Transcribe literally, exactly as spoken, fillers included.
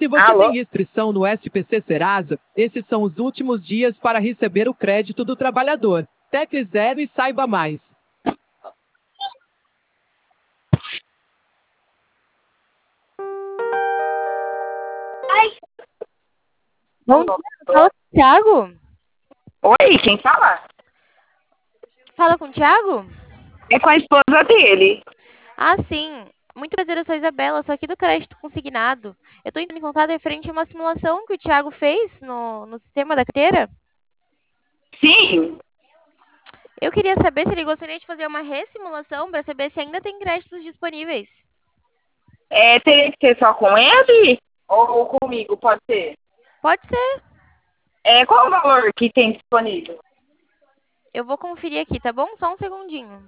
Se você Alô? tem inscrição no S P C Serasa, esses são os últimos dias para receber o crédito do trabalhador. Tecle Zero e saiba mais. Bom dia, fala com o Thiago? Oi, quem fala? Fala com o Thiago? É com a esposa dele. Ah, sim. Muito prazer, eu sou a Isabela, sou aqui do Crédito Consignado. Eu estou entrando em contato referente a uma simulação que o Thiago fez no, no sistema da carteira. Sim. Eu queria saber se ele gostaria de fazer uma ressimulação para saber se ainda tem créditos disponíveis. É, teria que ser só com ele? Ou comigo, pode ser? Pode ser. É, qual o valor que tem disponível? Eu vou conferir aqui, tá bom? Só um segundinho.